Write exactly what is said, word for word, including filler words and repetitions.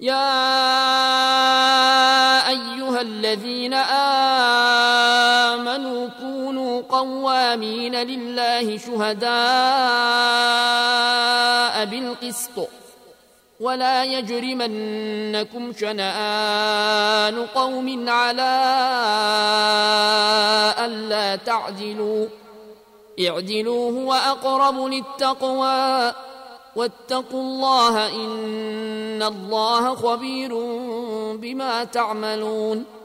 يا أيها الذين آمنوا كونوا قوامين لله شهداء بالقسط ولا يجرمنكم شنآن قوم على ألا تعدلوا اعدلوا هو أقرب للتقوى واتقوا الله إن الله خبير بما تعملون